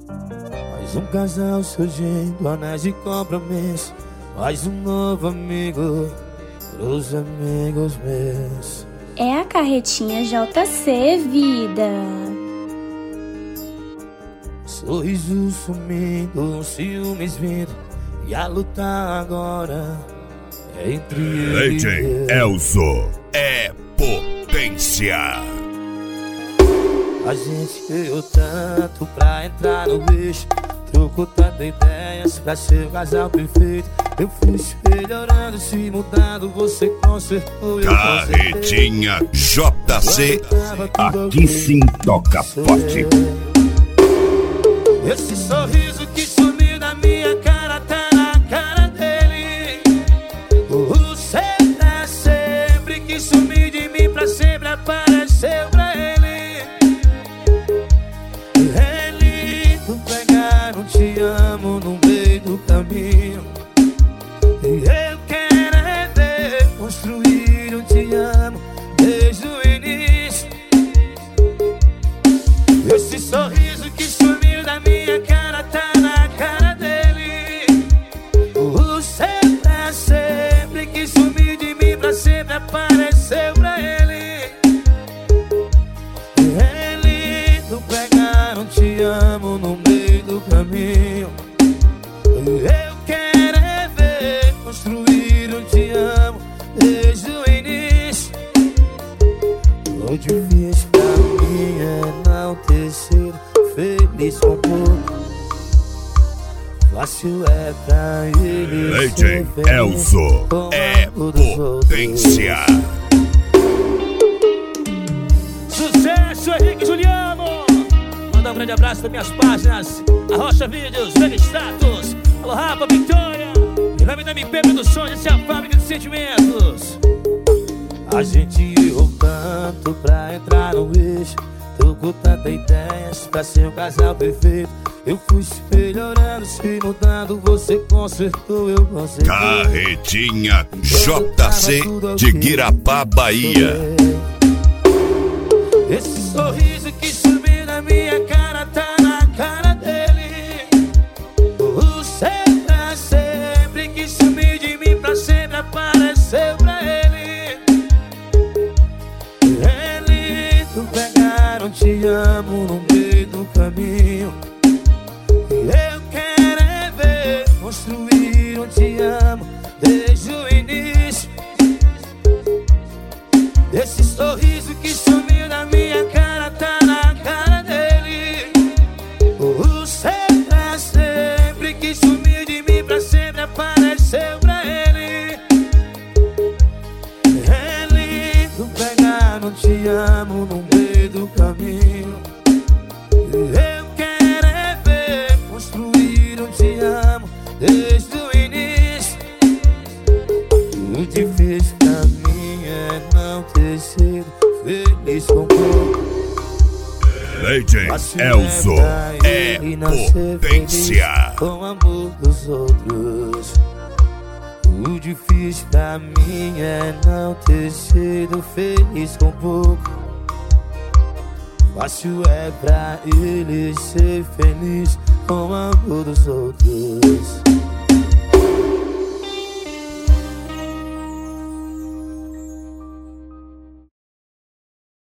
Mais um casal surgindo, anéis de compromisso. Mais um novo amigo pros amigos meus. É a carretinha JC, vida. Sorriso sumindo, ciúmes vindo, e a luta agora é entre ele DJ Elzo é potência. A gente ganhou tanto pra entrar no bicho, trocou tantas ideias pra ser o casal perfeito. Eu fui se melhorando, se mudando, você consertou, eu Carretinha JC, aqui sim toca forte. Esse sorriso que sumiu da minha cara tá na cara dele. Você tá sempre que sumiu de mim pra sempre apareceu pra ele. É lindo pegar um te amo no meio do caminho. E eu quero é ver construir um te amo desde o início. Esse sorriso que sumiu da minha cara tá na cara dele. Você tá sempre que sumiu de mim pra sempre apareceu pra ele. É lindo pegar um te amo no meio do caminho. Eu quero é ver construir um te amo desde o início. O difícil pra mim é não ter sido feliz com pouco. Fácil é pra ele DJ ser feliz Elzo com é amor dos potência. Sucesso, Henrique Juliano. Mandar um grande abraço das minhas páginas Arrocha Vídeos, Vega Status. Alô Rafa, Vitória. Em nome da MP Produções, essa é a fábrica de sentimentos. A gente errou tanto pra entrar no eixo, trocou tantas ideias pra ser um casal perfeito. Eu fui se melhorando, se mudando, você consertou, eu consertei. Carretinha JC de Guirapá, Bahia. Esse sorriso que sumiu na minha cara tá na cara dele. Você tá sempre que sumiu de mim pra sempre apareceu pra ele. É lindo pegar um te amo no meio do caminho. Eu quero é ver construir um te amo desde o início. Esse sorriso que sumiu na minha cara tá na cara dele. Você tá sempre que sumiu de mim pra sempre apareceu pra ele. É lindo pegar um te amo no meio do caminho. Eu quero é ver construir um te amo desde o início. O difícil pra mim é não ter sido feliz com pouco. DJ Elzo é potência. Com o amor dos outros. O difícil pra mim é não ter sido feliz com pouco. Fácil é pra ele ser feliz com o amor dos outros.